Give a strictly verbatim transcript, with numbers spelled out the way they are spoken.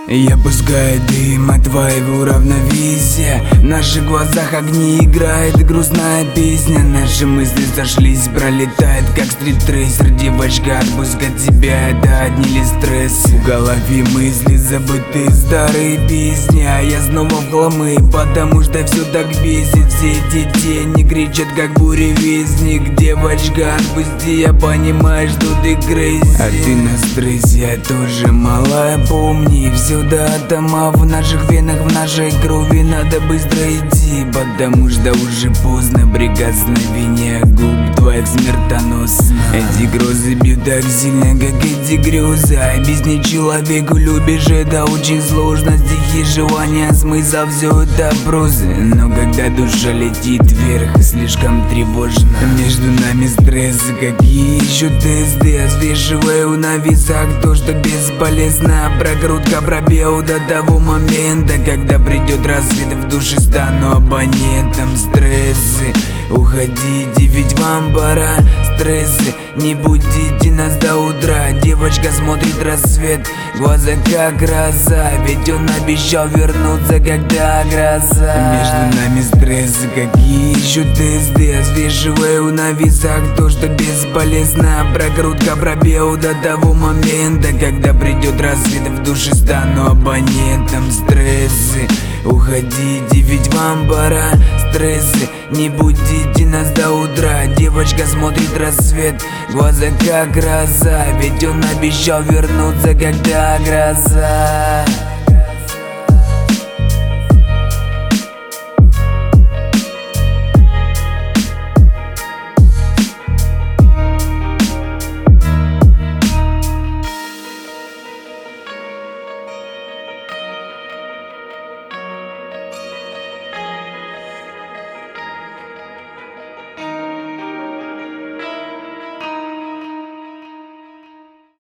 Я пускаю дым от твоего равновесия. В наших глазах огни играет грустная песня. Наши мысли сошлись, пролетает как стрит-трейсер. Девочка, отпускать тебя — это одни лишь стрессы. В голове мысли забытые старые песни, а я снова в хламы, потому что все так бесит. Все эти тени кричат как буревестник. Девочка, отпусти, я понимаю, что ты крейзи. А ты на стрессе, я тоже малая, помни. Все до атома в наших венах, в нашей крови. Надо быстро идти, потому что уже поздно. Прикосновение губ твоих смертоносно. Эти грозы бьют так сильно, как эти грезы. Объяснить человеку любишь — это очень сложно. Стихи, желания, смысл — все это прозы. Но когда душа летит вверх, слишком тревожно. Между нами стрессы, какие еще тесты. Взвешиваю на весах то, что бесполезно. Прокрутка, пробел до того момента, когда придет рассвет. В душе стану абонентом. Стрессы, уходите, ведь вам пора. Стрессы, не будите нас до утра. Девочка смотрит рассвет, глаза как гроза. Ведь он обещал вернуться, когда гроза. Между нами стрессы, какие еще тесты. Взвешиваю на весах то, что бесполезно. Прокрутка, пробел до того момента, когда придет рассвет. В душе стану абонентом. Стрессы, уходите, ведь вам пора. Стрессы, не будите нас до утра. Девочка смотрит рассвет, глаза как гроза. Ведь он обещал вернуться, когда гроза.